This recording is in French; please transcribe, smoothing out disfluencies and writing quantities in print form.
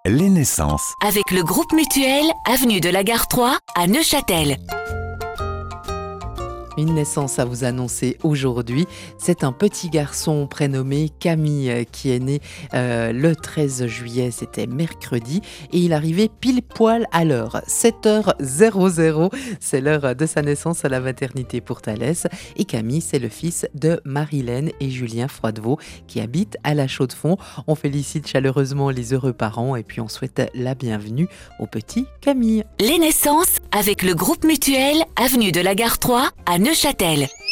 Les naissances. Avec le groupe Mutuel, avenue de la Gare 3 à Neuchâtel. Une naissance à vous annoncer aujourd'hui. C'est un petit garçon prénommé Camille qui est né le 13 juillet, c'était mercredi, et il arrivait pile poil à l'heure, 7h00. C'est l'heure de sa naissance à la maternité pour Thalès. Et Camille, c'est le fils de Marilène et Julien Froidevaux qui habitent à La Chaux-de-Fonds. On félicite chaleureusement les heureux parents et puis on souhaite la bienvenue au petit Camille. Les naissances avec le groupe Mutuel, avenue de la Gare 3 à Neuchâtel.